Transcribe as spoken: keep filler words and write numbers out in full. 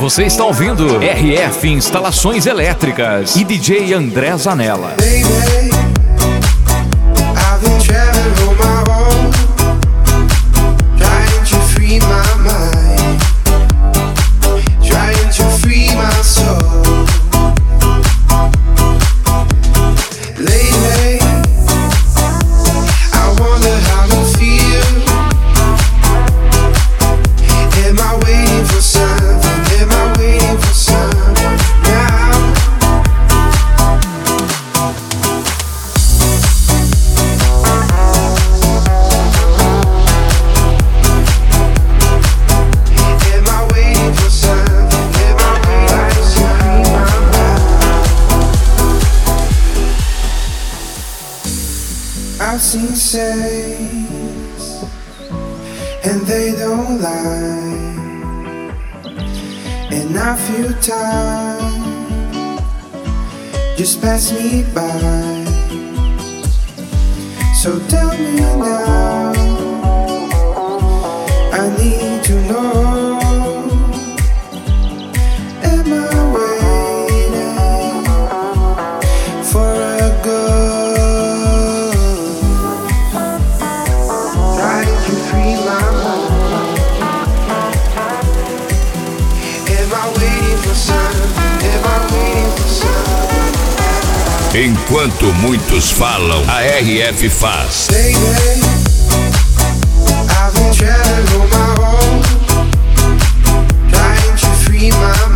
Você está ouvindo R F Instalações Elétricas e D J André Zanella. Baby, I've been traveling on my own, trying to free my mind, trying to free my soul. Lately, I wonder how you feel. Am I waiting for something? Am I waiting for something now? Am I waiting for something? Am I waiting for something? I've seen saints and they don't lie, and I feel time just pass me by. So tell me now, I need to know, am I waiting for a girl? Trying to free my mind. Am I waiting for something? Am I waiting for something? Enquanto muitos falam, a R F faz. Baby, I've been traveling on my own, trying to free my